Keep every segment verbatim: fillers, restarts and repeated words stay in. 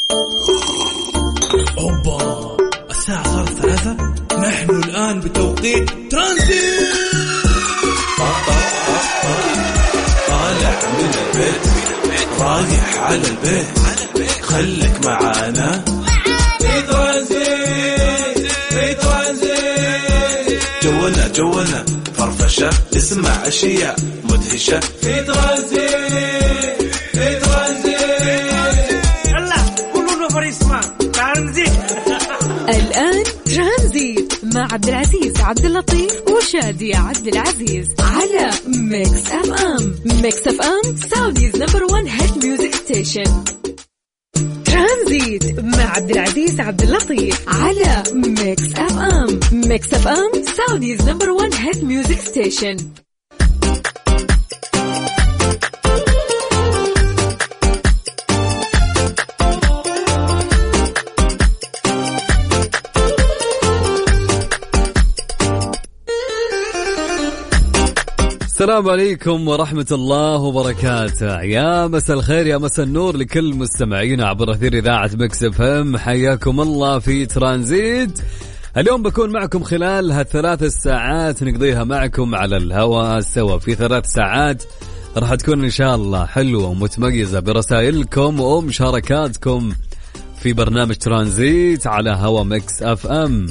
أوبا، الساعة صارت ثلاثة. نحن الآن بتوقيت ترانزيت. طالع من البيت رايح على البيت، خليك معانا في ترانزيت. في ترانزيت جولنا جولنا فرفشة، اسمع أشياء مدهشة في ترانزيت. في ترانزيت يلا قولوا نفر اسمع ترانزيت. الآن ترانزيت مع عبد العزيز عبد اللطيف وشادي عبد العزيز على ميكس اف ام. ميكس اف ام سعوديز نمبر وان هيت ميوزك ستيشن. ترانزيت مع عبد العزيز عبد اللطيف على ميكس اف ام. ميكس اف ام سعوديز نمبر وان هيت ميوزك ستيشن. السلام عليكم ورحمة الله وبركاته. يا مساء الخير يا مساء النور لكل مستمعينا عبر أثير إذاعة ميكس اف ام. حياكم الله في ترانزيت. اليوم بكون معكم خلال هالثلاث الساعات نقضيها معكم على الهواء سوا. في ثلاث ساعات راح تكون إن شاء الله حلوة ومتميزة برسائلكم ومشاركاتكم في برنامج ترانزيت على هوا ميكس اف ام.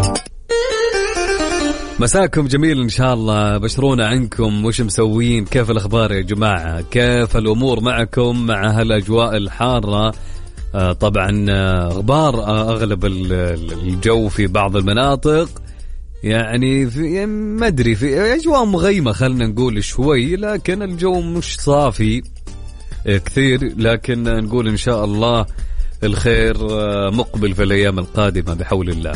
مساكم جميل إن شاء الله. بشرونا عنكم، وش مسوين، كيف الأخبار يا جماعة، كيف الأمور معكم مع هالأجواء الحارة. آه طبعا غبار آه أغلب الجو في بعض المناطق، يعني في ما أدري في أجواء مغيمة خلنا نقول شوي، لكن الجو مش صافي آه كثير، لكن نقول إن شاء الله الخير آه مقبل في الأيام القادمة بحول الله.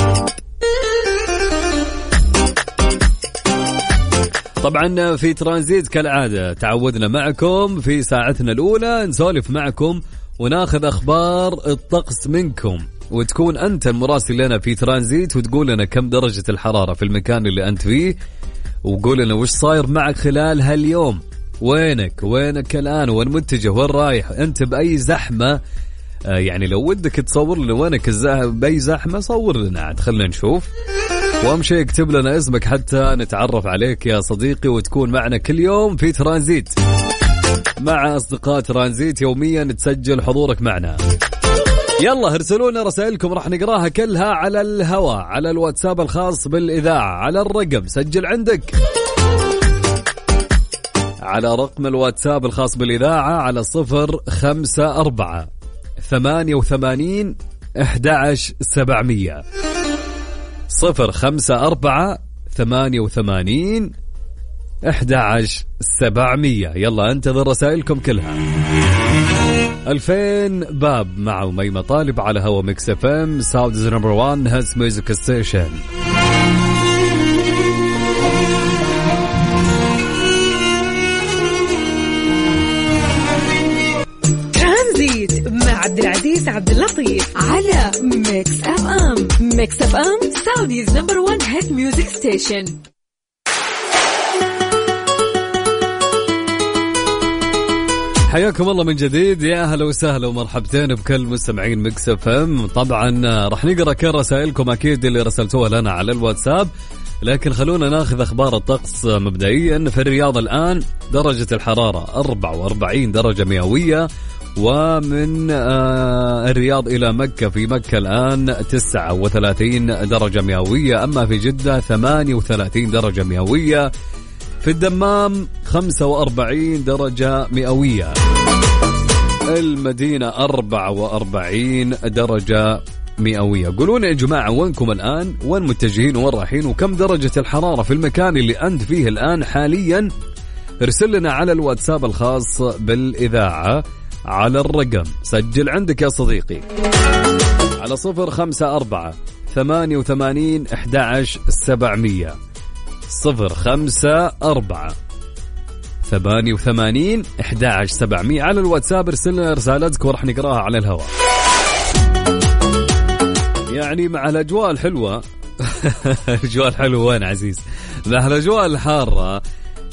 طبعا في ترانزيت كالعادة تعودنا معكم في ساعتنا الأولى نسولف معكم وناخذ أخبار الطقس منكم، وتكون أنت المراسل لنا في ترانزيت وتقول لنا كم درجة الحرارة في المكان اللي أنت فيه، وقول لنا وش صاير معك خلال هاليوم، وينك وينك الآن، وين متجه، وين رايح، أنت بأي زحمة. آه يعني لو ودك تصور لنا وينك بأي زحمة صور لنا عاد خلنا نشوف. وأهم شيء اكتب لنا اسمك حتى نتعرف عليك يا صديقي، وتكون معنا كل يوم في ترانزيت مع أصدقاء ترانزيت يوميا تسجل حضورك معنا. يلا ارسلوا لنا رسائلكم راح نقراها كلها على الهواء على الواتساب الخاص بالإذاعة على الرقم، سجل عندك على رقم الواتساب الخاص بالإذاعة على صفر خمسة أربعة ثمانية وثمانين أحد عشر سبعمية. صفر خمسة أربعة ثمانية وثمانين أحد عشر سبعمية. يلا انتظر رسائلكم كلها. ألفين باب مع أميمة طالب على هوا ميكس اف ام ساودز نمبر وان هاز ميوزك ستيشن. ترانزيت مع عبد العزيز عبد اللطيف على ميكس اف ام. ميكس اف ام سعوديز نمبر وان هيت ميوزك ستيشن. حياكم الله من جديد، يا أهلا وسهلا ومرحبتين بكل مستمعين ميكس اف ام. طبعا راح نقرأ كل رسائلكم أكيد اللي رسلتوها لنا على الواتساب، لكن خلونا ناخذ أخبار الطقس مبدئيا. في الرياض الآن درجة الحرارة أربعة وأربعين درجة مئوية، ومن الرياض إلى مكة في مكة الآن تسعة وثلاثين درجة مئوية، أما في جدة ثمانية وثلاثين درجة مئوية، في الدمام خمسة وأربعين درجة مئوية، المدينة أربعة وأربعين درجة مئوية. قولون يا جماعة وينكم الآن، وين متجهين وين رايحين، وكم درجة الحرارة في المكان اللي أنت فيه الآن حاليا. ارسل لنا على الواتساب الخاص بالإذاعة على الرقم، سجل عندك يا صديقي على صفر خمسة أربعة ثمانية وثمانين أحد عشر سبعمية. صفر خمسة أربعة ثمانية وثمانين أحد عشر سبعمية على الواتساب. ارسل لنا رسالتك ورح نقراها على الهواء. يعني مع الأجواء الحلوة الأجواء الحلوة وين عزيز، مع الأجواء الحارة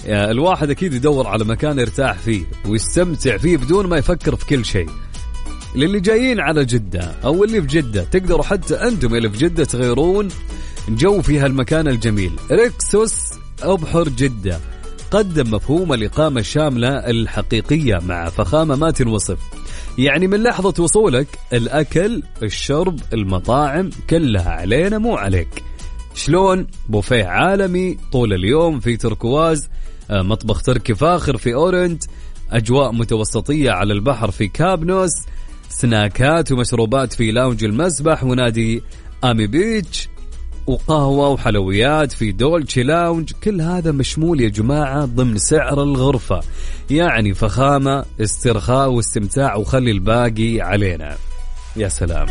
الواحد أكيد يدور على مكان يرتاح فيه ويستمتع فيه بدون ما يفكر في كل شيء. للي جايين على جدة أو اللي في جدة، تقدروا حتى أنتم اللي في جدة تغيرون جو في هالمكان الجميل. ريكسوس أبحر جدة قدم مفهوم الإقامة الشاملة الحقيقية مع فخامة ما تنوصف. يعني من لحظة وصولك الأكل الشرب المطاعم كلها علينا مو عليك. شلون؟ بوفيه عالمي طول اليوم في تركواز، مطبخ تركي فاخر في أورنت، أجواء متوسطية على البحر في كابنوس، سناكات ومشروبات في لاونج المسبح ونادي آمي بيتش، وقهوة وحلويات في دولتشي لاونج. كل هذا مشمول يا جماعة ضمن سعر الغرفة. يعني فخامة، استرخاء واستمتاع، وخلي الباقي علينا. يا سلام.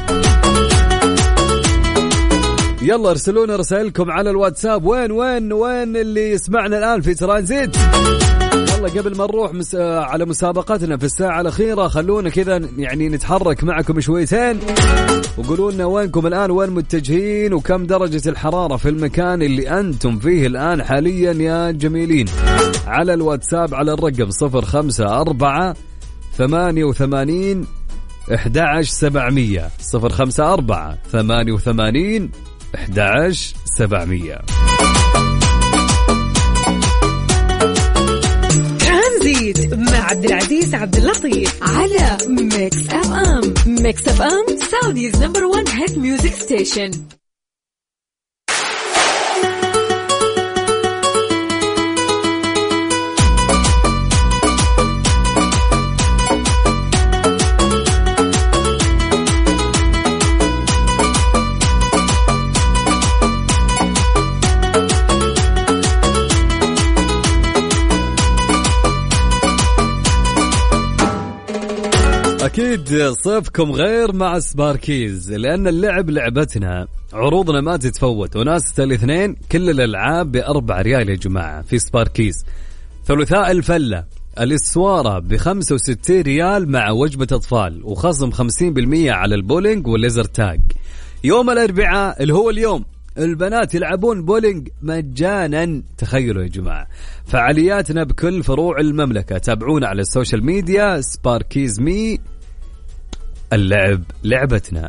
يلا ارسلونا رسائلكم على الواتساب. وين وين وين اللي يسمعنا الآن في ترانزيت؟ يلا قبل ما نروح مس... على مسابقتنا في الساعة الأخيرة، خلونا كذا يعني نتحرك معكم شويتين وقولوا لنا وينكم الآن، وين متجهين، وكم درجة الحرارة في المكان اللي أنتم فيه الآن حاليا يا جميلين. على الواتساب على الرقم صفر خمسة أربعة ثمانية وثمانين أحد عشر سبعمية صفر خمسة أربعة ثمانية وثمانين أحد عشر سبعمية. ترانزيت مع عبد العزيز عبد اللطيف على ميكس اف ام. ميكس اف ام سعوديز نمبر وان هيت ميوزك ستيشن. أكيد صيفكم غير مع سباركيز، لأن اللعب لعبتنا، عروضنا ما تتفوت، وناسة الاثنين كل الألعاب بأربع ريال يا جماعة في سباركيز. ثلاثاء الفلة الإسوارة بخمسة وستين ريال مع وجبة أطفال، وخصم خمسين بالمية على البولينج والليزر تاج. يوم الأربعاء اللي هو اليوم البنات يلعبون بولينج مجانا. تخيلوا يا جماعة، فعالياتنا بكل فروع المملكة. تابعونا على السوشيال ميديا سباركيز مي، اللعب لعبتنا.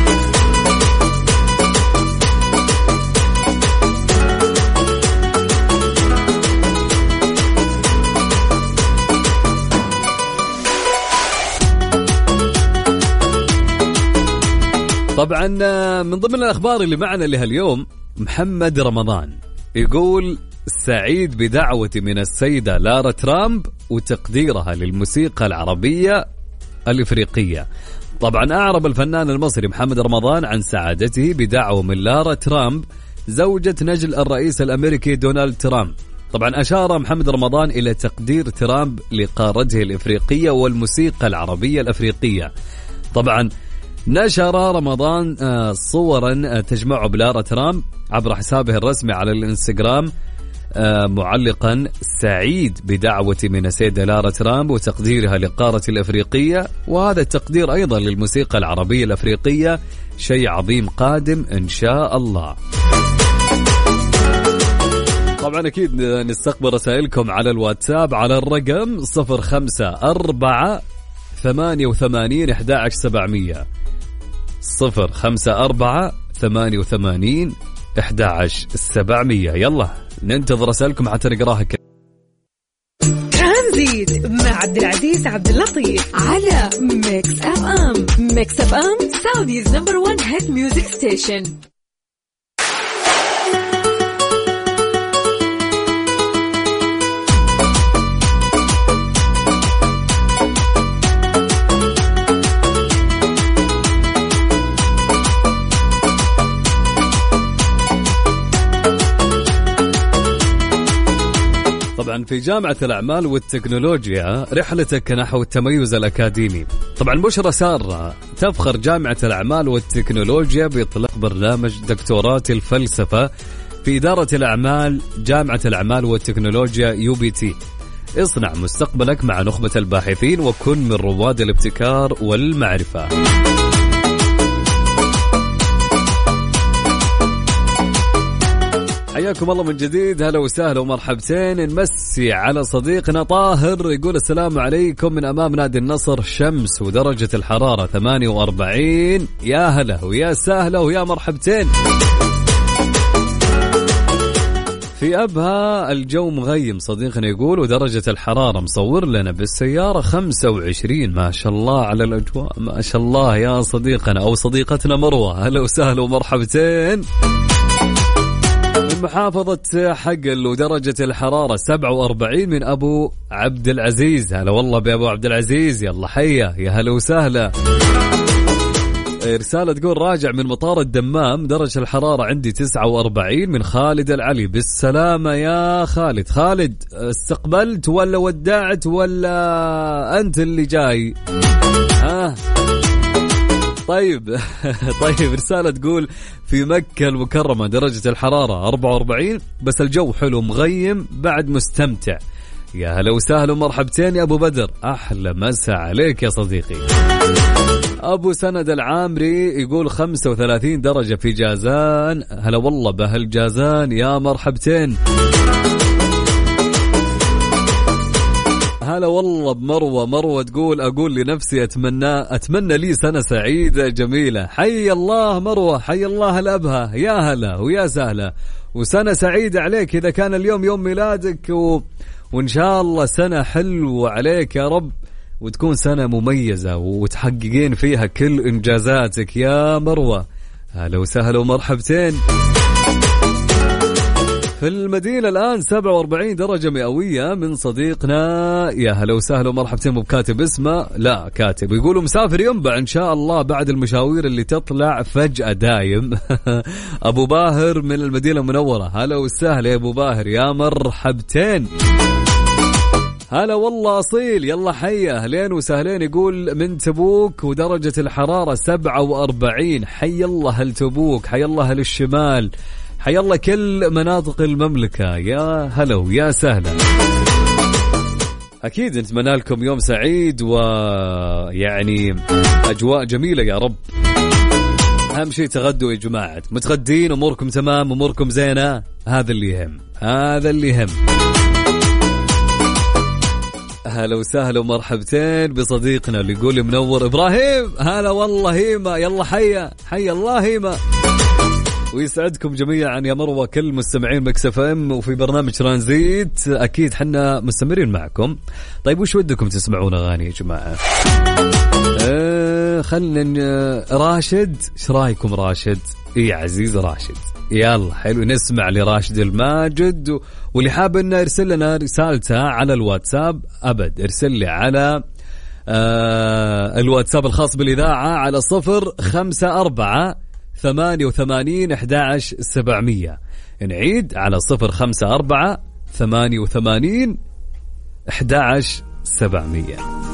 طبعا من ضمن الأخبار اللي معنا لهاليوم محمد رمضان يقول سعيد بدعوتي من السيدة لارا ترامب وتقديرها للموسيقى العربية الإفريقية. طبعا أعرب الفنان المصري محمد رمضان عن سعادته بدعوة من لارا ترامب زوجة نجل الرئيس الأمريكي دونالد ترامب. طبعا أشار محمد رمضان إلى تقدير ترامب لقارته الإفريقية والموسيقى العربية الأفريقية. طبعا نشر رمضان صورا تجمع بلارا ترامب عبر حسابه الرسمي على الانستغرام معلقا سعيد بدعوتي من السيدة لارا ترامب وتقديرها لقارة الأفريقية، وهذا التقدير أيضا للموسيقى العربية الأفريقية شيء عظيم قادم إن شاء الله. طبعا أكيد نستقبل رسائلكم على الواتساب على الرقم صفر خمسة أربعة ثمانية وثمانين أحد عشر سبعمية صفر خمسة أربعة ثمانية وثمانين أحد عشر سبعمية. يلا ننتظر رسائلكم حتى نقراها. ترانزيت مع عبد العزيز عبد اللطيف على ميكس اف ام. ميكس اف ام سعوديز نمبر وان هيت ميوزك ستيشن. طبعا في جامعة الأعمال والتكنولوجيا رحلتك نحو التميز الأكاديمي. طبعا بشرى سارة تفخر جامعة الأعمال والتكنولوجيا بإطلاق برنامج دكتوراه الفلسفة في إدارة الأعمال جامعة الأعمال والتكنولوجيا يو بي تي. اصنع مستقبلك مع نخبة الباحثين وكن من رواد الابتكار والمعرفة. حياكم الله من جديد، هلا وسهلا ومرحبتين. نمسي على صديقنا طاهر، يقول السلام عليكم من أمام نادي النصر، شمس ودرجة الحرارة ثمانية وأربعين. يا هلا ويا سهلا ويا مرحبتين. في أبها الجو مغيم صديقنا يقول، ودرجة الحرارة مصور لنا بالسيارة خمسة وعشرين. ما شاء الله على الأجواء، ما شاء الله يا صديقنا أو صديقتنا مروة، هلا وسهلا ومرحبتين. من محافظة حقل ودرجة الحرارة سبعة وأربعين من أبو عبد العزيز، هلا والله بأبو عبد العزيز، يلا حيا يا هلا وسهلا. رسالة تقول راجع من مطار الدمام، درجة الحرارة عندي تسعة وأربعين. من خالد العلي، بالسلامة يا خالد. خالد استقبلت ولا ودعت ولا أنت اللي جاي؟ ها طيب طيب. رسالة تقول في مكة المكرمة درجة الحرارة أربعة وأربعين، بس الجو حلو مغيم بعد مستمتع. يا هلا وسهلا ومرحبتين يا أبو بدر، أحلى مساء عليك يا صديقي. أبو سند العامري يقول خمسة وثلاثين درجة في جازان، هلا والله بهالجازان يا مرحبتين. هلا والله بمروة. مروة تقول أقول لنفسي أتمنى أتمنى لي سنة سعيدة جميلة. حي الله مروة، حي الله الأبها، يا هلا ويا سهلا وسنة سعيدة عليك إذا كان اليوم يوم ميلادك، و... وإن شاء الله سنة حلوة عليك يا رب، وتكون سنة مميزة وتحققين فيها كل إنجازاتك يا مروة. هلا وسهلا ومرحبتين. في المدينة الآن سبعة وأربعين درجة مئوية من صديقنا، يا هلا وسهلا ومرحبتين. مو بكاتب اسمه، لا كاتب، يقولوا مسافر ينبع إن شاء الله بعد المشاوير اللي تطلع فجأة دايم. أبو باهر من المدينة المنورة، هلا وسهلا يا أبو باهر يا مرحبتين. هلا والله أصيل، يلا حيا أهلين وسهلين. يقول من تبوك ودرجة الحرارة سبعة وأربعين. حي الله هل تبوك، حي الله هل الشمال، حي الله كل مناطق المملكة، يا هلا ويا سهلا. أكيد نتمنى لكم يوم سعيد ويعني أجواء جميلة يا رب. أهم شيء تغدوا يا جماعة، متغدين، أموركم تمام، أموركم زينة، هذا اللي يهم، هذا اللي يهم. هلا وسهلا ومرحبتين بصديقنا اللي يقول منور إبراهيم، هلا والله هيما، يلا حيا حيا الله هيما. ويسعدكم جميعا يا مروة كل مستمعين مكس اف ام وفي برنامج ترانزيت، أكيد حنا مستمرين معكم. طيب وش ودكم تسمعون أغاني يا جماعة؟ أه خلنا راشد، ايش رايكم راشد؟ اي عزيز راشد، يلا حلو نسمع لراشد الماجد. و... واللي حاب انه يرسل لنا رسالته على الواتساب أبد ارسل لي على آه الواتساب الخاص بالإذاعة على صفر خمسة أربعة ثمانية وثمانين أحد عشر سبعمية. نعيد على صفر خمسة أربعة ثمانية وثمانين أحد عشر سبعمية.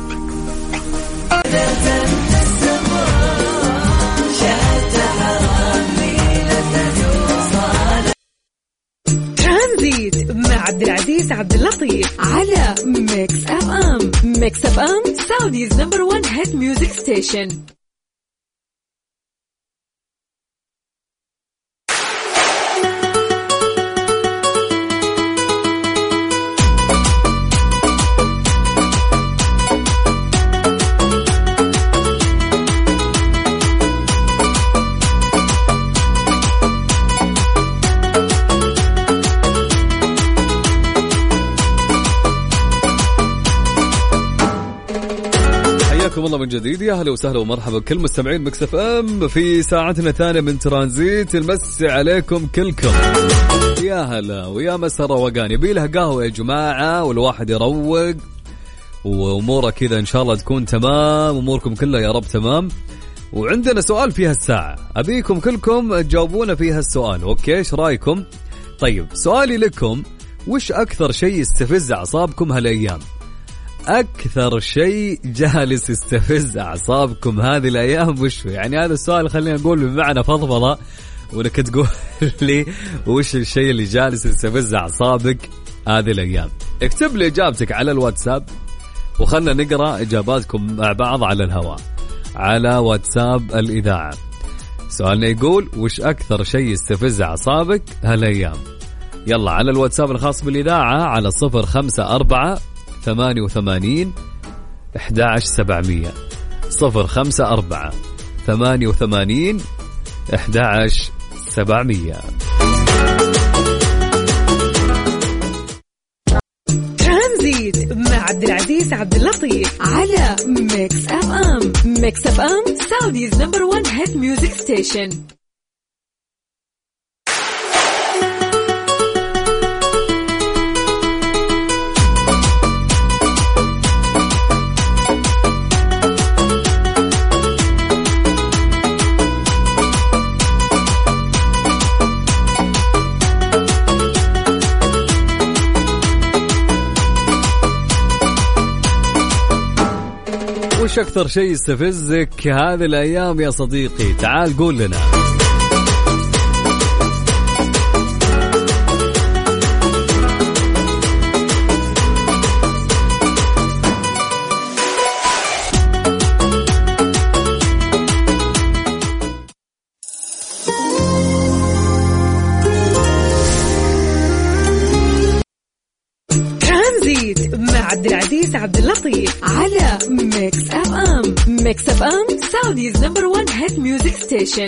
ترانزيت مع عبد العزيز عبد اللطيف على ميكس اف ام. ميكس اف ام سعوديز نمبر وان هيت ميوزك ستيشن. والله من جديد يا هلا وسهلا ومرحبا كل مستمعين مكس اف ام في ساعتنا الثانية من ترانزيت. المسي عليكم كلكم، يا هلا ويا مسا روقان. يبي لها قهوة يا جماعة والواحد يروق وأموره كذا إن شاء الله تكون تمام، أموركم كلها يا رب تمام. وعندنا سؤال فيها الساعة، أبيكم كلكم تجاوبونا فيها السؤال، أوكي إيش رأيكم؟ طيب سؤالي لكم، وش أكثر شيء يستفز أعصابكم هالأيام؟ أكثر شيء جالس يستفز أعصابكم هذه الأيام وش؟ يعني هذا السؤال خلينا نقول بمعنى فضفضة، ولك تقول لي وش الشيء اللي جالس يستفز أعصابك هذه الأيام. اكتب لي إجابتك على الواتساب وخلنا نقرأ إجاباتكم مع بعض على الهواء على واتساب الإذاعة. سؤالنا يقول وش أكثر شيء يستفز أعصابك هالأيام؟ يلا على الواتساب الخاص بالإذاعة على صفر خمسة أربعة ثمانية وثمانين أحد عشر سبعمية. صفر خمسة أربعة ثمانية وثمانين أحد عشر سبعمية. ترانزيت مع عبد العزيز عبد اللطيف على ميكس اف ام. ميكس اف ام سعوديز نمبر وان هيت ميوزك ستيشن. وش أكثر شيء يستفزك هذه الأيام يا صديقي؟ تعال قول لنا. عبد العزيز عبد اللطيف على ميكس اف ام. ميكس اف ام سعوديز نمبر وان هيت ميوزك ستيشن.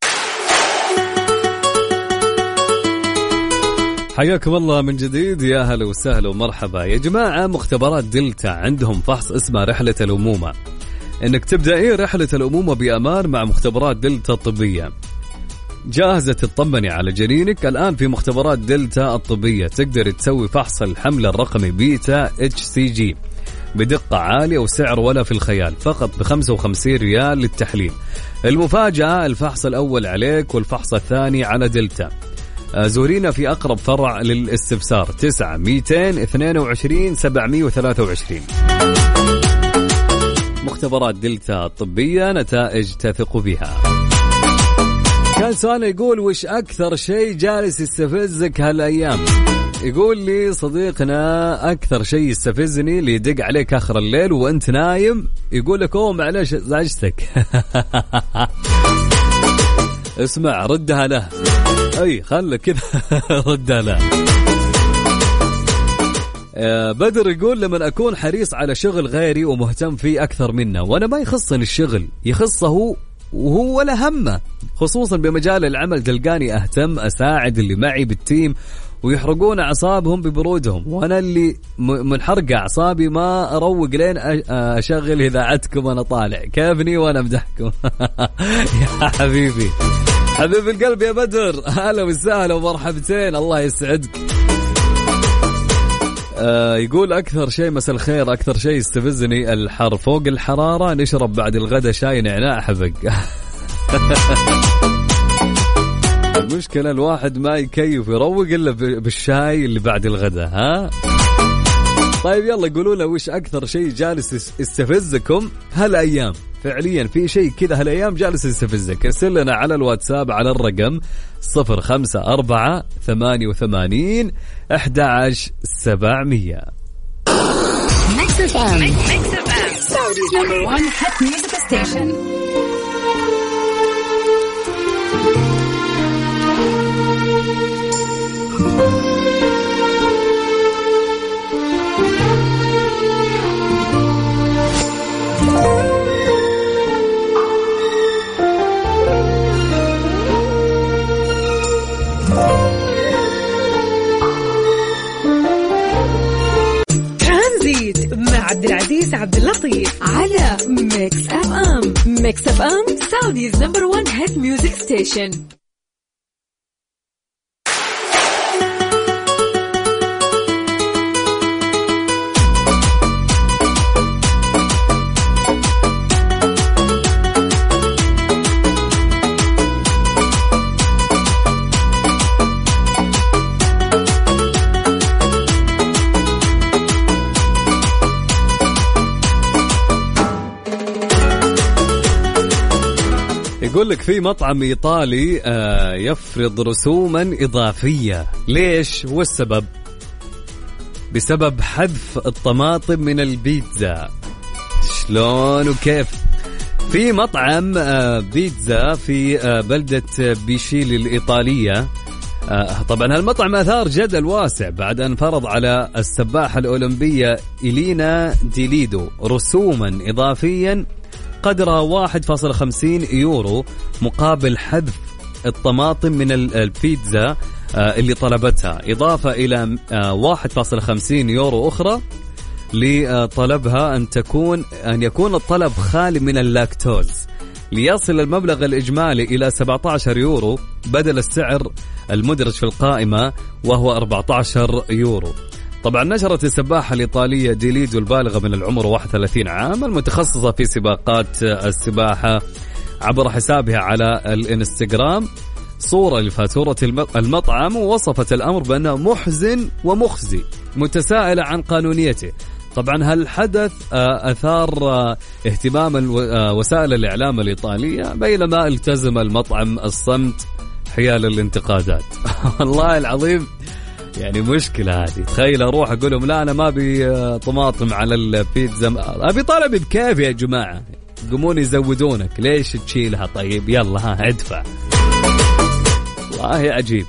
حياكم الله من جديد، يا هلا وسهلا ومرحبا يا جماعة. مختبرات دلتا عندهم فحص اسمه رحلة الأمومة، انك تبدأين رحلة الأمومة بأمان مع مختبرات دلتا الطبية. جاهزة تطمني على جنينك؟ الآن في مختبرات دلتا الطبية تقدر تسوي فحص الحمل الرقمي بيتا اتش سي جي بدقة عالية وسعر ولا في الخيال، فقط بخمسة وخمسين ريال للتحليل. المفاجأة الفحص الأول عليك والفحص الثاني على دلتا. زورينا في أقرب فرع للاستفسار تسعة ميتين اثنين وعشرين سبعمية وثلاثة وعشرين. مختبرات دلتا الطبية، نتائج تثق بها. كان سؤال يقول وش أكثر شيء جالس يستفزك هالأيام؟ يقول لي صديقنا أكثر شيء يستفزني اللي يدق عليك آخر الليل وأنت نايم يقول لك أوه معلش زعجتك. اسمع ردها له، أي خلك كذا ردها له. بدر يقول لما أكون حريص على شغل غيري ومهتم فيه أكثر منه، وأنا ما يخصني الشغل، يخصه هو وهو ولا همه، خصوصا بمجال العمل تلقاني أهتم أساعد اللي معي بالتيم ويحرقون أعصابهم ببرودهم، وأنا اللي منحرق أعصابي ما أروق لين أشغل إذاعتكم وأنا طالع، كيفني وأنا أمدحكم. يا حبيبي حبيب القلب يا بدر، هلا وسهلا ومرحبتين، الله يسعدك. آه يقول أكثر شيء مساء الخير، أكثر شيء يستفزني الحر فوق الحرارة، نشرب بعد الغداء شاي نعناع حبق. المشكلة الواحد ما يكيف يروق إلا بالشاي اللي بعد الغداء. ها طيب يلا قولوا له وش أكثر شيء جالس يستفزكم هالأيام؟ فعليا في شيء كذا هالأيام جالس يستفزك، ارسل لنا على الواتساب على الرقم صفر خمسة أربعة ثمانية وثمانين أحد عشر سبعمية. ترانزيت مع عبد العزيز عبد اللطيف على ميكس اف ام. ميكس اف ام سعوديز نمبر وان هيت ميوزك ستيشن. يقول لك في مطعم إيطالي يفرض رسوما إضافية، ليش؟ والسبب بسبب حذف الطماطم من البيتزا. شلون وكيف؟ في مطعم بيتزا في بلدة بيشيل الإيطالية طبعا هالمطعم أثار جدل واسع بعد أن فرض على السباحة الأولمبية إلينا ديليدو رسوما إضافيا قدرها واحد فاصلة خمسين يورو مقابل حذف الطماطم من البيتزا اللي طلبتها، إضافة إلى واحد فاصلة خمسين يورو أخرى لطلبها أن تكون أن يكون الطلب خالي من اللاكتوز، ليصل المبلغ الإجمالي إلى سبعة عشر يورو بدل السعر المدرج في القائمة وهو أربعة عشر يورو. طبعا نشرت السباحة الإيطالية ديليدو البالغة من العمر واحد وثلاثين عام المتخصصة في سباقات السباحة عبر حسابها على الانستغرام صورة لفاتورة المطعم، ووصفت الأمر بأنه محزن ومخزي متسائلة عن قانونيته. طبعا هالحدث أثار اهتمام وسائل الإعلام الإيطالية بينما التزم المطعم الصمت حيال الانتقادات. والله العظيم يعني مشكلة هذه. تخيل أروح أقول لهم لا أنا ما أبي طماطم على البيتزا، أبي طلبي بكيف يا جماعة، قومون يزودونك ليش تشيلها؟ طيب يلا ها ادفع. والله عجيب.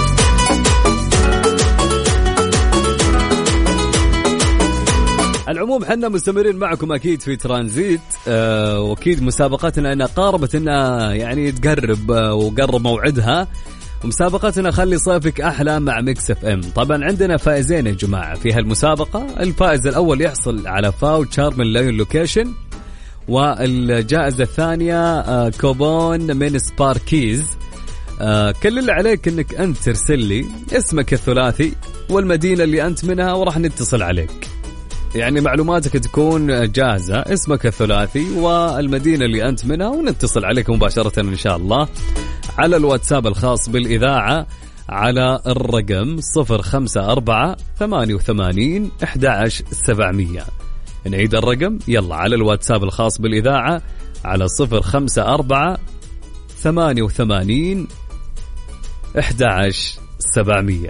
العموم حنا مستمرين معكم أكيد في ترانزيت، أه وأكيد مسابقتنا أنها قاربت أنها يعني تقرب أه وقرب موعدها، ومسابقتنا خلي صيفك أحلى مع ميكس اف ام. طبعا عندنا فائزين يا جماعة في هالمسابقة. الفائز الأول يحصل على فاوتشر من لاين لوكيشن، والجائزة الثانية أه كوبون من سباركيز. أه كل اللي عليك أنك أنت ترسل لي اسمك الثلاثي والمدينة اللي أنت منها وراح نتصل عليك. يعني معلوماتك تكون جاهزة، اسمك الثلاثي والمدينة اللي أنت منها، ونتصل عليك مباشرة إن شاء الله على الواتساب الخاص بالإذاعة على الرقم صفر خمسة أربعة ثمانية وثمانين أحد عشر سبعمية. نعيد الرقم يلا على الواتساب الخاص بالإذاعة على صفر خمسة أربعة ثمانية وثمانين أحد عشر سبعمية.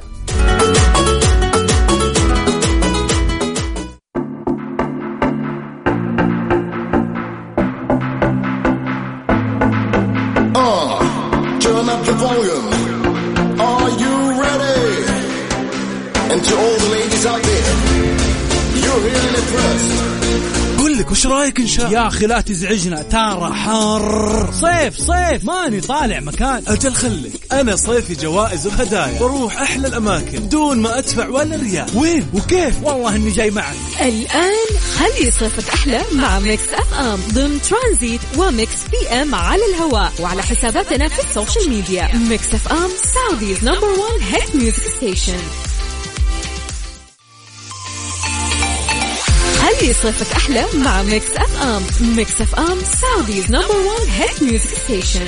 Volume. Are you ready? And to all the ladies out there, you're really impressed. قل لك وش رايك إن شاء يا أخي لا تزعجنا ترى حر. صيف صيف ماني طالع مكان. أجل خليك أنا صيفي جوائز وهدايا بروح أحلى الأماكن دون ما أدفع ولا ريال. وين وكيف؟ والله إني جاي معك. الآن خلي صيفك أحلى مع ميكس أف أم ضمن ترانزيت وميكس بي أم على الهواء وعلى حساباتنا في السوشيال ميديا. ميكس أف أم سعوديز نمبر وان هيت ميوزك ستيشن. خلي صيفك أحلى مع ميكس أف أم. ميكس أف أم سعوديز نمبر وان هيت ميوزك ستيشن.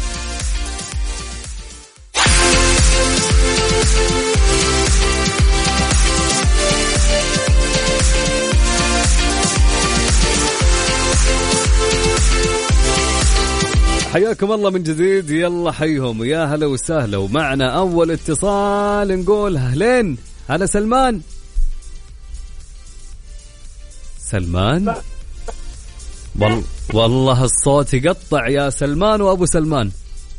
حياكم الله من جديد. يلا حيهم يا هلا وسهلا. ومعنا أول اتصال نقول أهلين. هلا سلمان. سلمان وال... والله الصوت يقطع يا سلمان وأبو سلمان.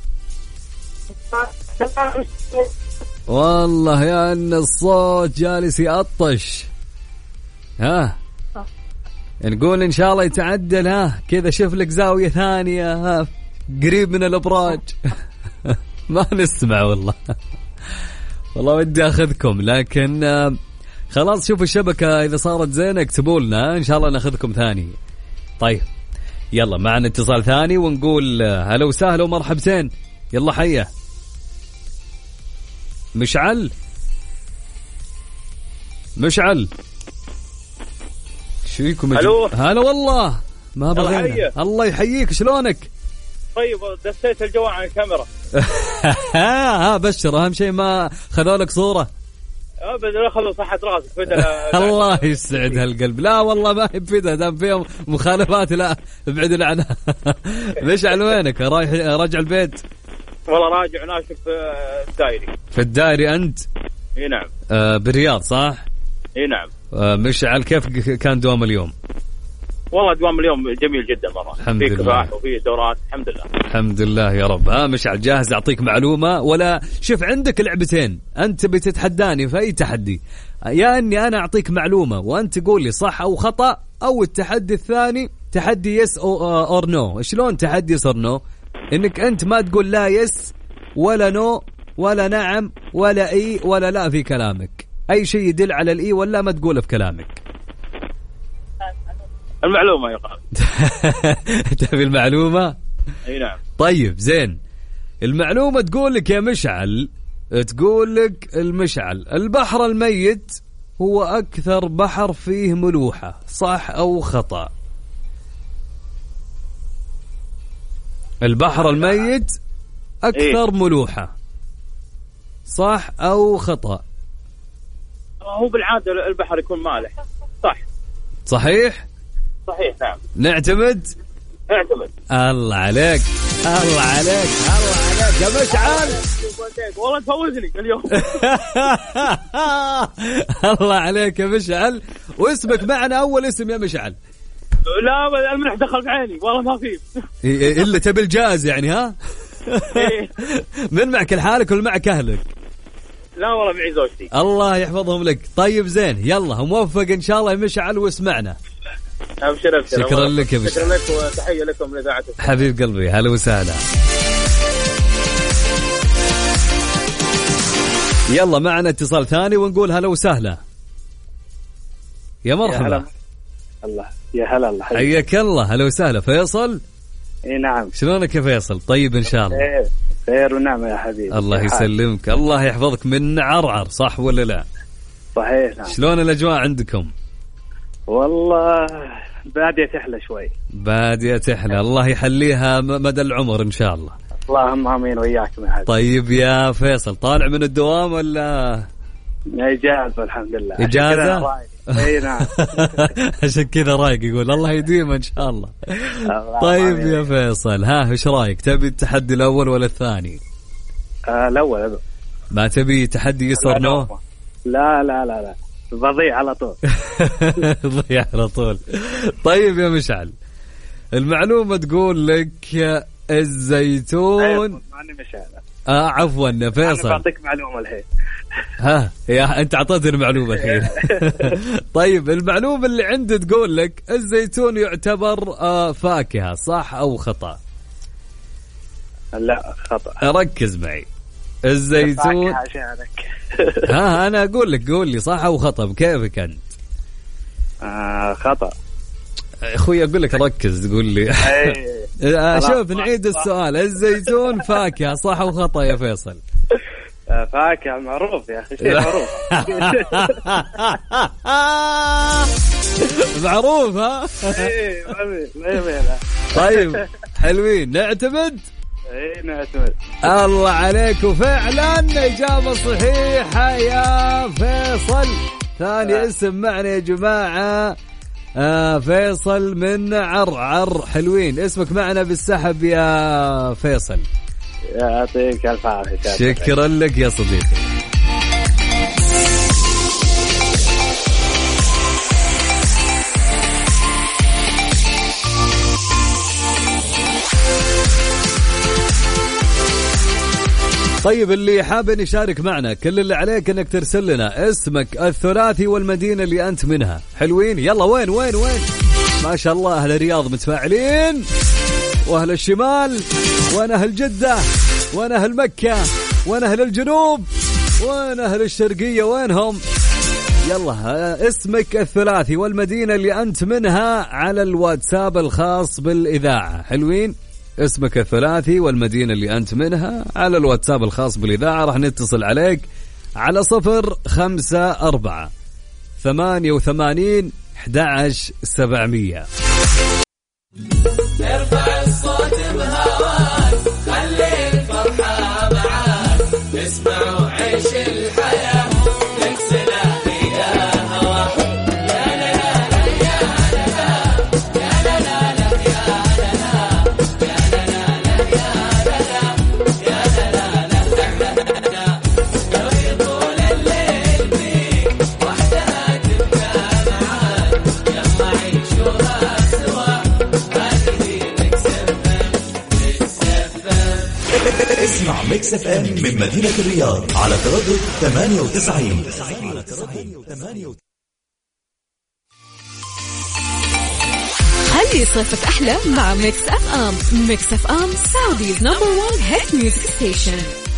والله يا أن الصوت جالس يقطش. ها نقول إن شاء الله يتعدل. ها كذا شوف لك زاوية ثانية ها قريب من الأبراج. ما نسمع والله. والله ودي أخذكم لكن خلاص شوفوا الشبكة إذا صارت زينة اكتبوا لنا إن شاء الله ناخذكم ثاني. طيب يلا معنا اتصال ثاني ونقول هلا وسهلا ومرحبتين. يلا حيا مشعل. مشعل شويكم هلا والله ما بغينا. الله يحييك شلونك؟ طيب دسيت الجوال عن الكاميرا. ها بشر أهم شيء ما خذوا لك صورة. أبدا خذوا صحة راسك. الله يسعد هالقلب. لا والله ما يبفيدها دام فيهم مخالفات لا ابعد عنها. مشعل وينك؟ رايح راجع البيت؟ والله راجع ناشف في الدائري. في الدائري أنت؟ اي نعم. آه بالرياض صح؟ اي نعم. آه مشعل كيف كان دوام اليوم؟ والله دوام اليوم جميل جدا مرة. الحمد في لله. كفاح وفي دورات الحمد لله. الحمد لله يا رب. ها مشعل جاهز أعطيك معلومة ولا؟ شوف عندك لعبتين، أنت بتتحداني في أي تحدي، يا أني أنا أعطيك معلومة وأنت تقول لي صح أو خطأ، أو التحدي الثاني تحدي يس أو نو. شلون تحدي يس أو نو؟ إنك أنت ما تقول لا يس ولا نو ولا نعم ولا إي ولا لا في كلامك، أي شيء يدل على الإي ولا ما تقوله في كلامك. المعلومة يقال. تبي المعلومة؟ أي نعم. طيب زين، المعلومة تقول لك يا مشعل، تقول لك المشعل البحر الميت هو أكثر بحر فيه ملوحة، صح أو خطأ؟ البحر الميت أكثر إيه؟ ملوحة، صح أو خطأ؟ هو بالعادة البحر يكون مالح. صح. صحيح؟ صحيح نعم. نعتمد؟ اعتمد. الله عليك الله عليك الله عليك يا مشعل. والله تفوزني اليوم. الله عليك يا مشعل. واسمك معنا أول اسم يا مشعل. لا الملح دخل في عيني والله ما فيه. إلا تبي الجاز يعني ها؟ من معك لحالك ولا معك أهلك؟ لا والله معي زوجتي. الله يحفظهم لك. طيب زين يلا موفق إن شاء الله يا مشعل واسمعنا. أبشر أبشر. شكرا لك يا مشعل. شكرا لك وتحية لكم من إذاعة حبيب قلبي. هلا وسهلا. يلا معنا اتصال ثاني ونقول هلا وسهلا. يا مرحبا. الله يا هلا الله حياك الله. هلا وسهلا فيصل. اي نعم. شلونك يا فيصل؟ طيب ان شاء الله. خير خير ونعمة يا حبيبي. الله يسلمك. الله يحفظك. من عرعر صح ولا لا؟ صحيح نعم. شلون الاجواء عندكم؟ والله بادية تحلى شوي. بادية تحلى. الله يحليها مدى العمر ان شاء الله. اللهم امين وياكم يا حبيبي. طيب يا فيصل طالع من الدوام ولا اجازة؟ الحمد لله. اجازة. اي نعم. عشان كذا رايق يقول الله يديم ان شاء الله. طيب يا فيصل ها ايش رايك؟ تبي التحدي الاول ولا الثاني؟ آه الاول. ما تبي تحدي يسر نو؟ لا لا لا لا بضيع على طول. ضيع على طول. طيب يا مشعل المعلومة تقول لك الزيتون. ماني مشعل. آه عفوا يا فيصل. أنا بعطيك معلومة الحين. ها يا أنت عطيتني المعلومة الحين. طيب المعلومة اللي عندي تقول لك الزيتون يعتبر آه فاكهة، صح أو خطأ؟ لا خطأ. ركز معي. الزيتون ها أنا أقول لك قول لي صح أو خطأ بكيفك أنت. آه خطأ. أخوي أقول لك ركز تقول لي. آه شوف نعيد السؤال. الزيتون فاكهة صح أو خطأ يا فيصل؟ آه فاكهة معروف يا أخي شيء معروف. معروف ها. طيب حلوين نعتمد. ايه نعتمد. الله عليك. وفعلا إجابة صحيحة يا فيصل. ثاني آه. اسم معنا يا جماعة آه فيصل من عرعر. حلوين. اسمك معنا بالسحب يا فيصل. يعطيك الف عافية. شكرا لك يا صديقي. طيب اللي حاب يشارك معنا كل اللي عليك انك ترسل لنا اسمك الثلاثي والمدينة اللي انت منها. حلوين. يلا وين وين وين ما شاء الله اهل الرياض متفاعلين، واهل الشمال، وانا اهل جدة، وانا اهل مكة، وانا اهل الجنوب، وانا اهل الشرقية وينهم. يلا اسمك الثلاثي والمدينة اللي انت منها على الواتساب الخاص بالإذاعة. حلوين. اسمك الثلاثي والمدينة اللي أنت منها على الواتساب الخاص بالإذاعة. راح نتصل عليك على صفر خمسة أربعة ثمانية وثمانين أحد عشر سبعمية. ارفع الصوت بهواك خلي الفرحة معاك اسمع وعيش الحياة نكسنا فيها هواك يا لا لا يا لا يا لا لا يا لا اسمع ميكس اف ام من مدينة الرياض على تردد ثمانية وتسعين. خلي صيفك أحلى مع ميكس أف أم. ميكس أف أم سعوديز نمبر وان هيت ميوزك ستيشن.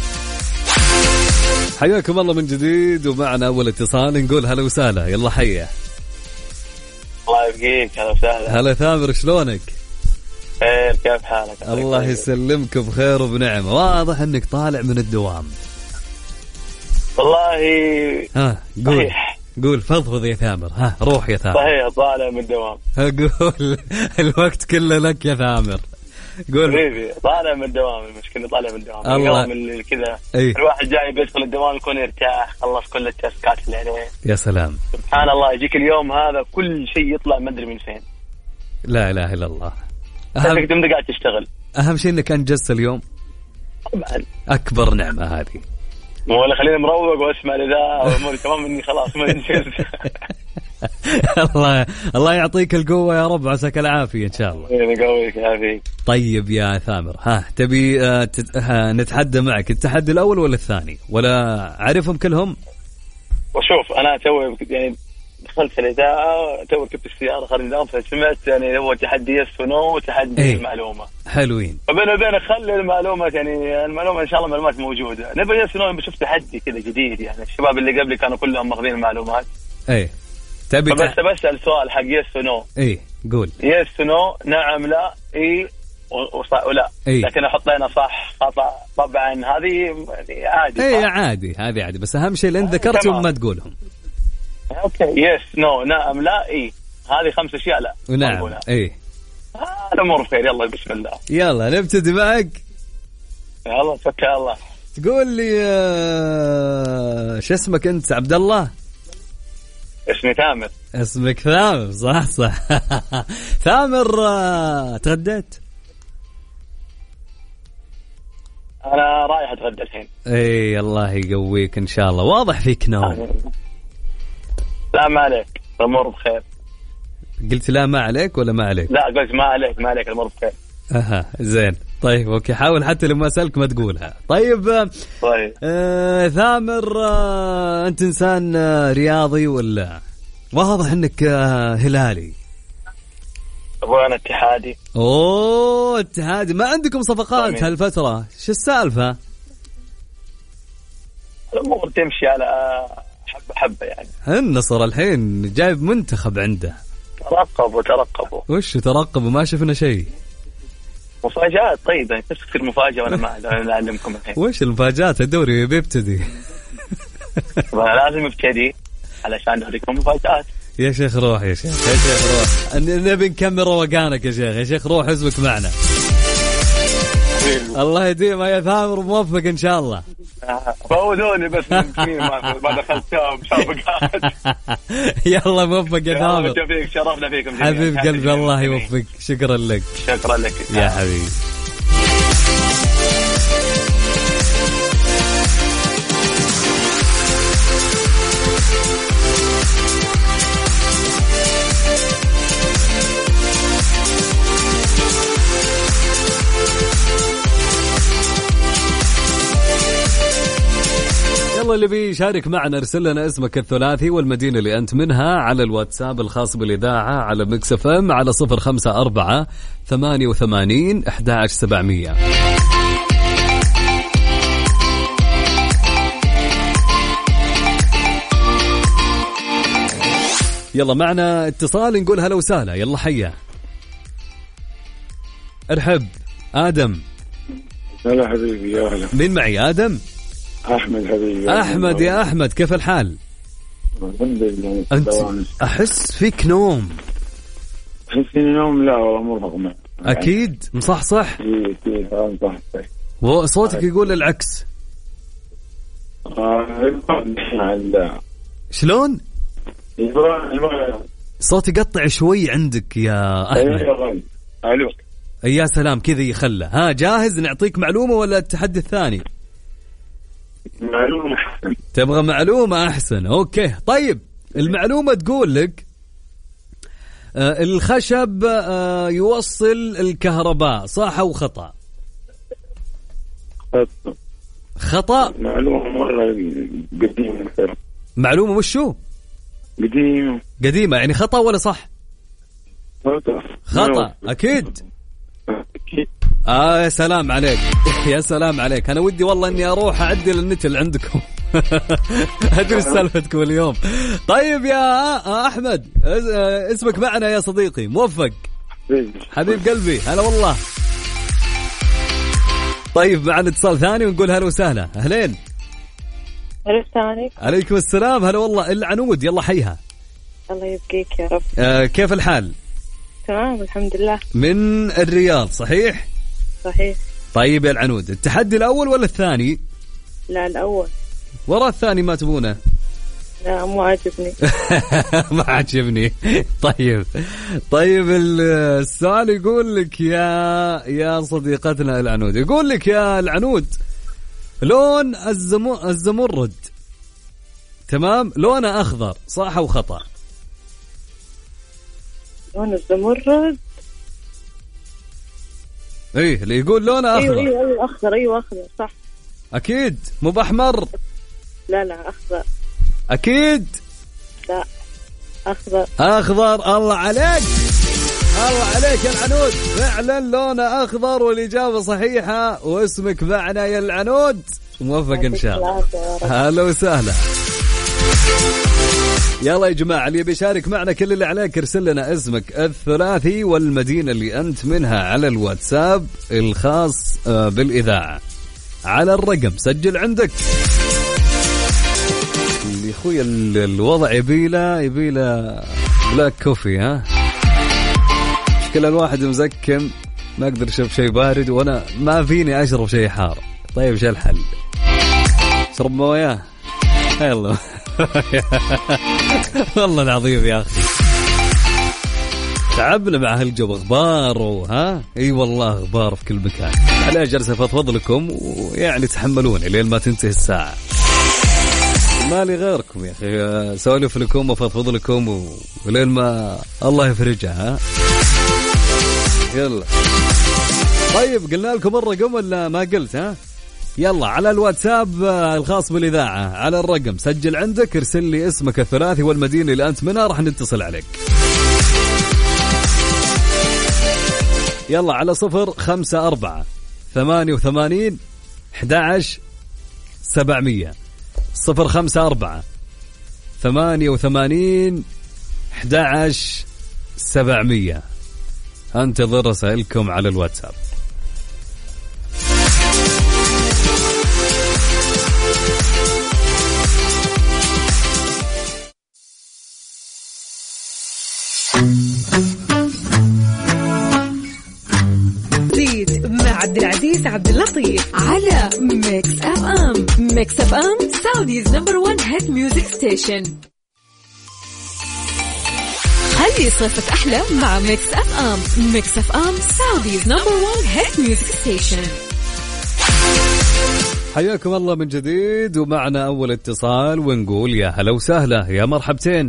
حياكم الله من جديد ومعنا أول اتصال نقول هلا وسهلا. يلا حيا. الله يبقيك. هلا وسهلا. هلا ثامر شلونك؟ خير كيف حالك؟ الله يسلمك بخير وبنعمة. واضح انك طالع من الدوام. والله ها قول صحيح. قول فضفض يا ثامر. ها روح يا ثامر. صحيح طالع من الدوام. ها قول الوقت كله لك يا ثامر. قول حبيبي طالع من الدوام. المشكلة طالع من الدوام. الله من كذا أي. الواحد جاي بيدخل الدوام يكون يرتاح خلص كل التاسكات اللي عليه. يا سلام سبحان الله يجيك اليوم هذا كل شيء يطلع ما ادري من فين. لا اله الا الله. أهم تبدأ قاعد تشتغل. اهم شيء انك انجزت اليوم. طبعا اكبر نعمة هذه. ولا خليني مروق واسمع الاذاعه واموري تمام مني خلاص ما انجزت. الله الله يعطيك القوة يا رب. عساك العافية ان شاء الله. يقويك يعافيك. طيب يا ثامر ها تبي آه تت... ها نتحدى معك التحدي الاول ولا الثاني ولا عارفهم كلهم؟ وشوف انا توي يعني دخلت الاذاعه تو ركبت السياره خارج الدوام فسمعت يعني هو تحدي يس ونو وتحدي ايه؟ المعلومه حلوين. فبين وبين خلي المعلومات يعني المعلومه ان شاء الله معلومات موجوده. نبي يس ونو بشوف تحدي كذا جديد يعني الشباب اللي قبلي كانوا كلهم ماخذين المعلومات. ايه تبي فبس تح... بسأل سؤال حق يس ونو. ايه قول. يس ونو نعم لا اي وصح ولا ايه؟ لكن احط لنا صح خطا طبعا هذه عادي. ايه عادي هذه عادي بس اهم شيء اللي انت ذكرتهم ما تقولهم. اوكي يس نو نعم لا اي هذه خمس اشياء لا ونعم ايه الامور بخير. يلا بسم الله. يلا نبتدي معك. يلا توكل على الله. تقول لي آه... شو اسمك انت؟ عبد الله؟ اسمي ثامر. اسمك ثامر صح صح. ثامر آه... تغديت؟ انا رايح اتغدى الحين. اي الله يقويك ان شاء الله. واضح فيك نوم. لا ما عليك الامور بخير. قلت لا ما عليك ولا ما عليك؟ لا قلت ما عليك ما عليك الامور بخير. اها زين طيب اوكي حاول حتى لما اسالك ما تقولها. طيب طيب آه ثامر آه انت انسان آه رياضي ولا؟ واضح انك آه هلالي. ابغى انا اتحادي. اوه اتحادي. ما عندكم صفقات هالفتره؟ شو السالفه؟ الامور تمشي على حبه حبه يعني. النصر الحين جايب منتخب عنده. ترقبوا ترقبوا. وش ترقبوا؟ ما شفنا شيء. مفاجآت. طيب يعني تصير مفاجأة وأنا ما أعلمكم الحين. وش المفاجآت؟ الدوري بيبتدي. لازم يبتدي علشان نوريكم مفاجآت. يا شيخ روح يا شيخ يا شيخ روح. نبي نكمل روقانك يا شيخ. يا شيخ روح حزبك معنا. الله يديمها يا ثامر موفق إن شاء الله. فوزوني بس من سنين ما دخلتهم مسابقات. يلا موفق يا ثامر. فيك شرفنا فيكم حبيب قلبي الله يوفقك. شكرا لك. شكرا لك يا حبيبي. اللي بيشارك معنا ارسل لنا اسمك الثلاثي والمدينة اللي أنت منها على الواتساب الخاص بالإذاعة على ميكس اف ام على صفر خمسة أربعة ثمانية وثمانين أحد عشر سبعمية. يلا معنا اتصال نقول هلا وسهلا. يلا حيا. ارحب آدم. هلا حبيبي. يا هلا. مين معي؟ آدم. أحمد حبيبي. أحمد يا أحمد كيف الحال؟ الحمد لله. أنت أحس فيك نوم. أحس فيني نوم؟ لا والله مرهق معي. أكيد مصحصح. إيه إيه مصحصح. وصوتك يقول العكس. آه شلون؟ صوتي قطع شوي عندك يا أحمد. ألو. يا سلام كذا يخلى. ها جاهز نعطيك معلومة ولا التحدي الثاني؟ معلومة أحسن. تبغى معلومة أحسن. أوكي طيب المعلومة تقول لك آه الخشب آه يوصل الكهرباء صح أو خطأ؟ خطأ. معلومة مرة قديمة. معلومة وشو؟ قديمة. قديمة يعني خطأ ولا صح؟ خطأ أكيد. أكيد. آه يا سلام عليك يا سلام عليك. أنا ودي والله إني أروح أعدل النت اللي عندكم. أدري سالفتكم اليوم. طيب يا أحمد اسمك معنا يا صديقي. موفق حبيب قلبي. هلا والله. طيب معنا اتصال ثاني ونقول هلا وسهلا. أهلين. هلا السلام عليكم السلام. هلا والله. العنود يلا حيها. الله يبقيك يا رب. آه كيف الحال؟ تمام الحمد لله. من الرياض صحيح؟ صحيح. طيب يا العنود التحدي الأول ولا الثاني؟ لا الأول. وراء الثاني ما تبونه؟ لا مو عاجبني. ما عاجبني. طيب طيب السؤال يقول لك يا يا صديقتنا العنود، يقول لك يا العنود لون الزم... الزمرد تمام لونه أخضر صح أو خطأ؟ لون الزمرد ايه اللي يقول لونه أخضر. ايوه ايوه ايوه أخضر. ايوه أخضر صح. أكيد مو بأحمر. لا لا أخضر. أكيد. لا أخضر. أخضر. الله عليك الله عليك يا العنود فعلا لونه أخضر والإجابة صحيحة واسمك معنا يا العنود. موفق إن شاء الله. هلا وسهلا. يلا يا جماعة اللي بيشارك معنا كل اللي عليك ارسل لنا اسمك الثلاثي والمدينة اللي أنت منها على الواتساب الخاص بالإذاعة على الرقم. سجل عندك اللي خوي الوضع يبيله يبيله بلاك كوفي. ها مشكلة الواحد مزكم ما أقدر أشرب شيء بارد وأنا ما فيني أشرب شيء حار. طيب شو الحل؟ شرب موياه. يلا. والله العظيم يا أخي تعبنا مع هالجو غبار وها اي والله غبار في كل مكان. على جلسة أفضفض لكم ويعني تحملوني لين ما تنتهي الساعة. مالي غيركم يا أخي سولف لكم وأفضفض لكم ولين ما الله يفرجها. ها يلا. طيب قلنا لكم الرقم ولا ما قلت؟ ها يلا على الواتساب الخاص بالإذاعة على الرقم سجل عندك ارسل لي اسمك الثلاثي والمدينة اللي أنت منها راح نتصل عليك. يلا على صفر خمسة أربعة ثمانية وثمانين أحد عشر سبعمية. صفر خمسة أربعة ثمانية وثمانين أحد عشر سبعمية. أنتظر رسائلكم على الواتساب. زيد مع عبد العزيز عبد اللطيف على ميكس اف ام. ميكس اف ام سعوديز نمبر ون هيت ميوزك ستيشن. خلي صيفك أحلى مع ميكس اف ام. ميكس اف ام سعوديز نمبر ون هيت ميوزك ستيشن. حياكم الله من جديد ومعنا أول اتصال ونقول يا هلا وسهلا يا مرحبتين.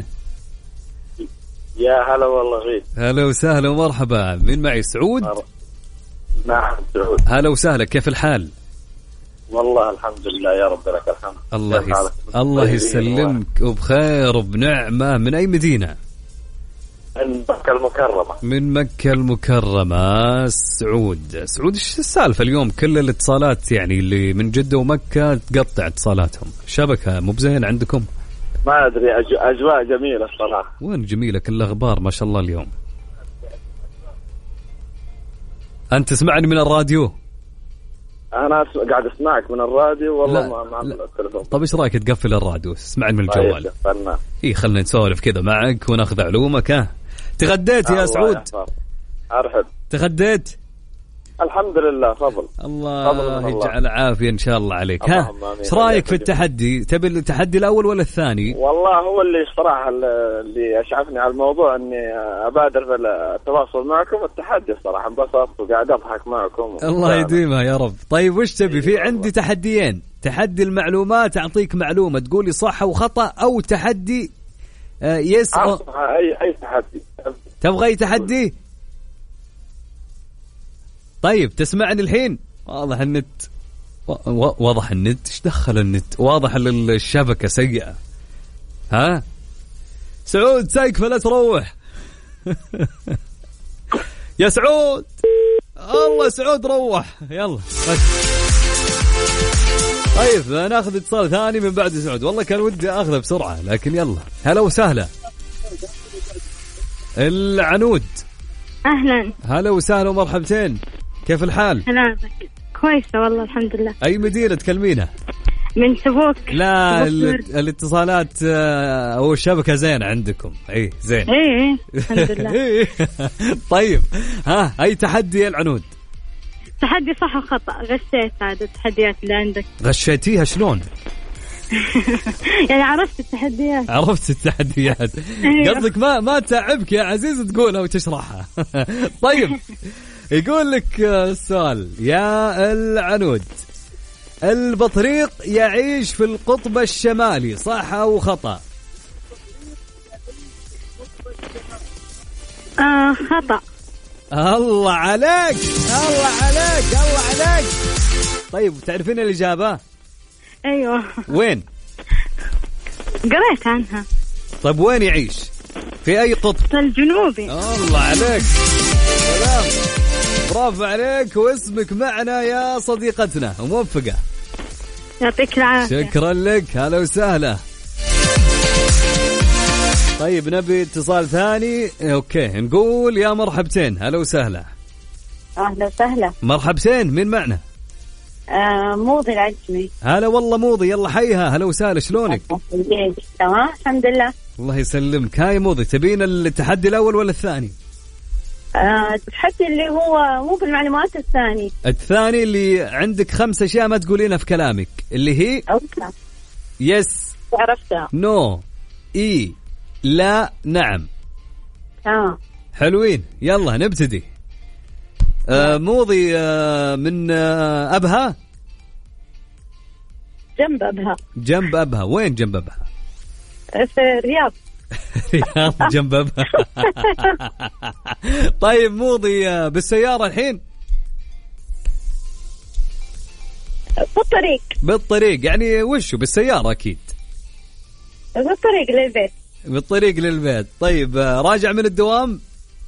يا هلا والله غيث. هلا وسهلا ومرحبا. مين معي؟ سعود. نعم سعود. هلا وسهلا كيف الحال؟ والله الحمد لله يا رب لك الحمد. الله يس... الله يسلمك وبخير وبنعمة. من أي مدينة؟ من مكة المكرمة. من مكة المكرمة. سعود سعود ايش السالفة اليوم؟ كل الاتصالات يعني اللي من جدة ومكة تقطع اتصالاتهم. شبكة مو بزين عندكم؟ ما أدري أج... أجواء جميلة الصراحة. وين جميلة كلها غبار ما شاء الله اليوم. أنت تسمعني من الراديو؟ أنا قاعد أسمعك من الراديو والله لا. مع التلفون. طب إيش رأيك تقفل الراديو اسمعني من الجوال؟ طيب إيه خلنا نسولف كذا معك وناخذ علومك. ها تغديت يا سعود؟ أرحب. تغديت؟ الحمد لله فضل. الله يجعل عافية إن شاء الله عليك. ها إيش رأيك في التحدي؟ تبي التحدي الأول ولا الثاني؟ والله هو اللي صراحة اللي أشعفني على الموضوع إني أبادر بالتواصل معكم. التحدي صراحة انبسطت وقاعد أضحك معكم. الله يديمها يا رب. طيب وش تبي؟ في عندي تحديين. تحدي المعلومات أعطيك معلومة تقولي صح وخطأ أو تحدي آه يس أو أي أي تحدي. تبغى أي تحدي؟ طيب تسمعني الحين؟ واضح النت واضح النت. ايش دخل النت؟ واضح الشبكة سيئة. ها سعود سايق فلا تروح. يا سعود الله سعود روح يلا. طيب ناخذ اتصال ثاني من بعد سعود. والله كان ودي اخذه بسرعة لكن يلا. هلا وسهلا العنود. اهلا. هلا وسهلا ومرحبتين. كيف الحال؟ هلا كويسة والله الحمد لله. اي مدينة تكلمينها؟ من تبوك. لا الاتصالات او الشبكة زين عندكم؟ اي زين. اي الحمد لله. طيب ها اي تحدي يا العنود؟ تحدي صح وخطأ. غشيت هذا التحديات اللي عندك. غشيتيها شلون؟ يعني عرفت التحديات. عرفت التحديات. قصدك ما ما تعبك يا عزيز تقولها وتشرحها. طيب يقول لك السؤال يا العنود، البطريق يعيش في القطب الشمالي صح أو خطأ؟ آه خطأ. الله عليك الله عليك الله عليك. طيب تعرفين الإجابة؟ أيوة. وين؟ قريت عنها. طيب وين يعيش؟ في أي قطب؟ الجنوبي. الله عليك سلام برافو عليك. واسمك معنا يا صديقتنا وموفقة. يعطيك العافية. شكرا لك. هلا وسهلا. طيب نبي اتصال ثاني. اوكي نقول يا مرحبتين. هلا وسهلا. اهلا وسهلا. مرحبتين. من معنا؟ آه موضي العجمي. هلا والله موضي. يلا حيها. هلا وسهلا. شلونك؟ تمام الحمد لله. الله يسلمك. هاي موضي تبين التحدي الاول ولا الثاني؟ آه التحدي اللي هو مو بالمعلومات. الثاني الثاني اللي عندك خمس اشياء ما تقولينها في كلامك اللي هي اوكي. يس عرفتها. نو اي لا نعم. تمام حلوين. يلا نبتدي. آه موضي آه من آه أبها. جنب أبها. جنب أبها. وين جنب أبها؟ في الرياض. رياض جنب أبها. طيب موضي آه بالسيارة الحين؟ بالطريق. بالطريق يعني وشو بالسيارة أكيد. بالطريق للبيت. بالطريق للبيت. طيب آه راجع من الدوام؟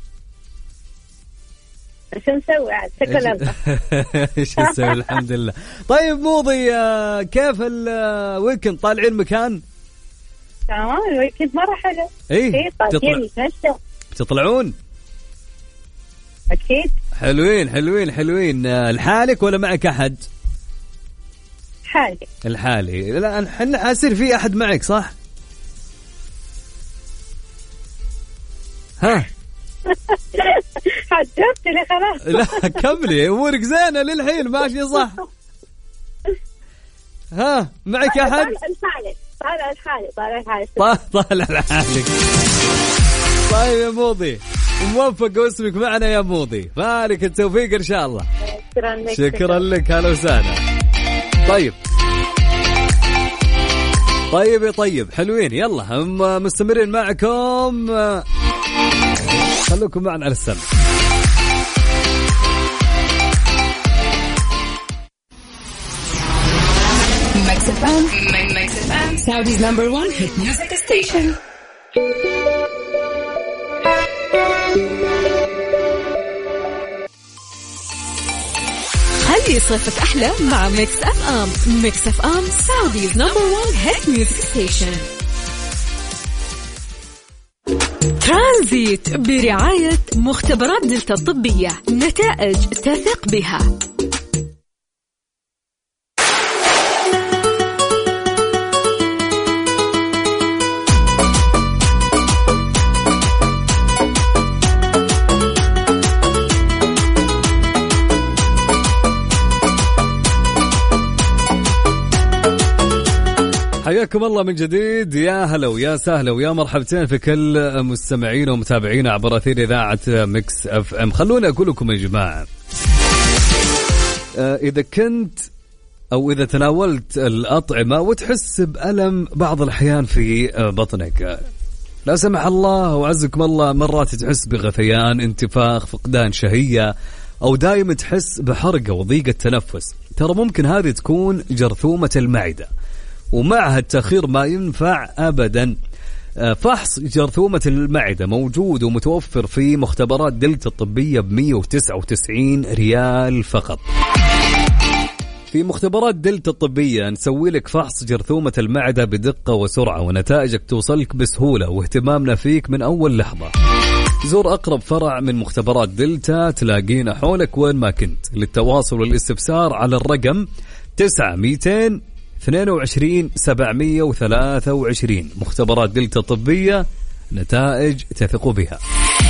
شو نسوي عاد تكلمنا. شو نسوي الحمد لله. طيب موضي آه كيف الويكند؟ طالعين مكان؟ تمام الويكند مرة حلو. ايه طالعين نتمشى. بتطلعون؟ أكيد. حلوين حلوين حلوين. آه لحالك ولا معك أحد؟ حالي. الحالي. لا احنا حاسر في أحد معك صح؟ ها حجبتني خلاص. لا كملي امورك زينه للحين ماشي صح. ها معك احد؟ طالع الحالي طالع الحالي طالع الحالي. طيب يا موضي موفق واسمك معنا يا موضي. فالك التوفيق ان شاء الله. شكرا لك. شكرا لك. هلا وسهلا. طيب طيب طيب حلوين. يلا هم مستمرين معكم. خلوكم معنا على السمع. Mix إف إم Mix إف إم Saudi's number one hit music station. خلي صيفك أحلى مع ميكس أف أم. ميكس أف أم Saudi's number one hit music station. ترانزيت برعاية مختبرات دلتا الطبية. نتائج تثق بها. حياكم الله من جديد. يا هلا ويا سهلا ويا مرحبتين في كل مستمعين ومتابعين عبر أثير إذاعة ميكس أف أم. خلوني أقول لكم يا جماعة، إذا كنت أو إذا تناولت الأطعمة وتحس بألم بعض الأحيان في بطنك، لا سمح الله وعزكم الله، مرات تحس بغثيان، انتفاخ، فقدان شهية، أو دايم تحس بحرقة وضيقة تنفس، ترى ممكن هذه تكون جرثومة المعدة، ومعها التأخير ما ينفع أبدا. فحص جرثومة المعدة موجود ومتوفر في مختبرات دلتا الطبية بمية وتسعة وتسعين ريال فقط. في مختبرات دلتا الطبية نسوي لك فحص جرثومة المعدة بدقة وسرعة، ونتائجك توصلك بسهولة، واهتمامنا فيك من أول لحظة. زور أقرب فرع من مختبرات دلتا تلاقينا حولك وين ما كنت. للتواصل والاستفسار على الرقم تسعة ميتين اثنين وعشرين سبعمية وثلاثة وعشرين. مختبرات دلتا الطبية، نتائج تثق بها.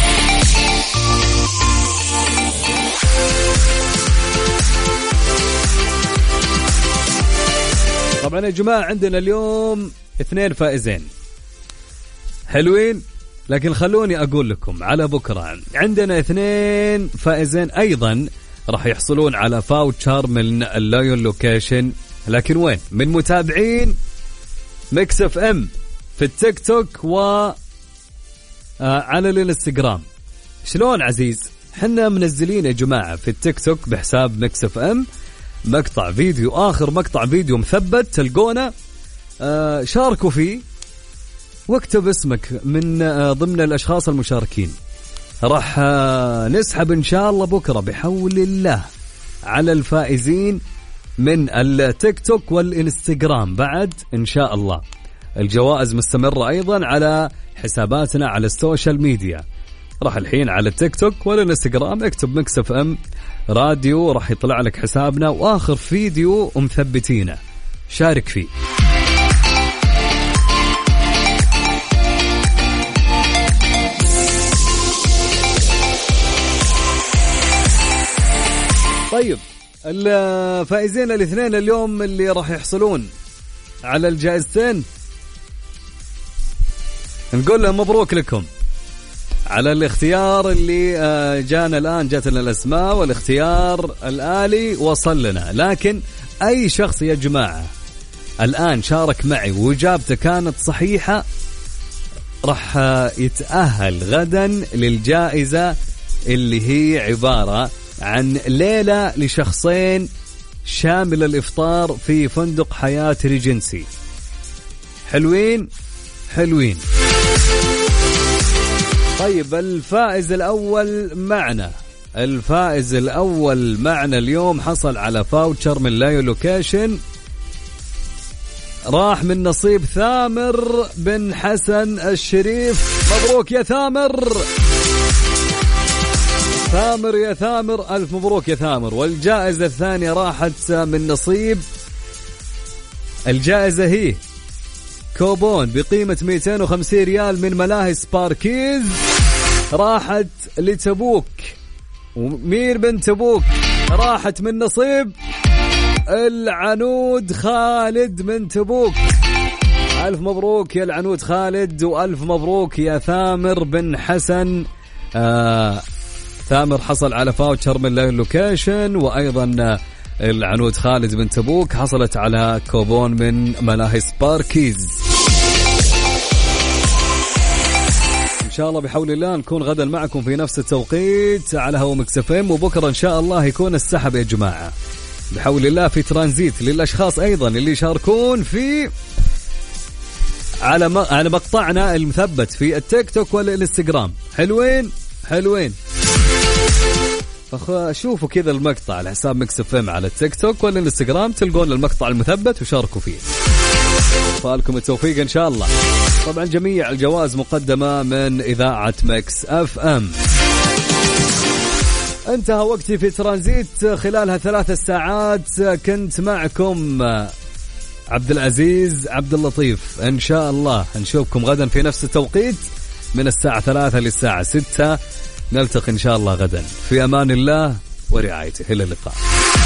طبعا يا جماعة عندنا اليوم اثنين فائزين حلوين، لكن خلوني أقول لكم على بكرة عندنا اثنين فائزين أيضا راح يحصلون على فاوتشر من اللايون لوكيشن، لكن وين؟ من متابعين ميكس اف ام في التيك توك و آه على الانستغرام. شلون عزيز؟ حنا منزلين يا جماعة في التيك توك بحساب ميكس اف ام مقطع فيديو، آخر مقطع فيديو مثبت تلقونه، آه شاركوا فيه واكتب اسمك من آه ضمن الأشخاص المشاركين. راح آه نسحب إن شاء الله بكرة بحول الله على الفائزين من التيك توك والإنستغرام بعد إن شاء الله. الجوائز مستمرة أيضا على حساباتنا على السوشيال ميديا. راح الحين على التيك توك والإنستغرام اكتب ميكس اف ام راديو، راح يطلع لك حسابنا وآخر فيديو مثبتينه، شارك فيه. طيب الفائزين الاثنين اليوم اللي راح يحصلون على الجائزتين نقول لهم مبروك لكم على الاختيار اللي جانا الآن، جاتنا الأسماء والاختيار الآلي وصل لنا. لكن أي شخص يا جماعة الآن شارك معي وإجابته كانت صحيحة راح يتأهل غدا للجائزة اللي هي عبارة عن ليلة لشخصين شامل الإفطار في فندق حياة ريجنسي. حلوين حلوين. طيب الفائز الأول معنا الفائز الأول معنا اليوم حصل على فاوتشر من لايو لوكيشن، راح من نصيب ثامر بن حسن الشريف. مبروك يا ثامر، ثامر يا ثامر، ألف مبروك يا ثامر. والجائزة الثانية راحت من نصيب، الجائزة هي كوبون بقيمة مئتين وخمسين ريال من ملاهي سباركيز، راحت لتبوك. ومين بن تبوك؟ راحت من نصيب العنود خالد من تبوك. ألف مبروك يا العنود خالد، وألف مبروك يا ثامر بن حسن. آه ثامر حصل على فاوتشر من اللوكيشن، وأيضا العنود خالد بن تبوك حصلت على كوبون من ملاهي سباركيز. إن شاء الله بحول الله نكون غدا معكم في نفس التوقيت على هوا ميكس اف ام، وبكرة إن شاء الله يكون السحب يا جماعة بحول الله في ترانزيت للأشخاص أيضا اللي يشاركون في على على مقطعنا المثبت في التيك توك والإنستغرام. حلوين حلوين. فشوفوا كذا المقطع على حساب ميكس اف ام على التيك توك والإنستغرام، تلقون المقطع المثبت وشاركوا فيه. فالكم التوفيق إن شاء الله. طبعا جميع الجوائز مقدمة من إذاعة ميكس اف ام. انتهى وقتي في ترانزيت، خلالها ثلاث ساعات كنت معكم عبد العزيز عبد اللطيف. إن شاء الله نشوفكم غدا في نفس التوقيت من الساعة ثلاثة للساعة ستة. نلتقي إن شاء الله غدا في أمان الله ورعايته. إلى اللقاء.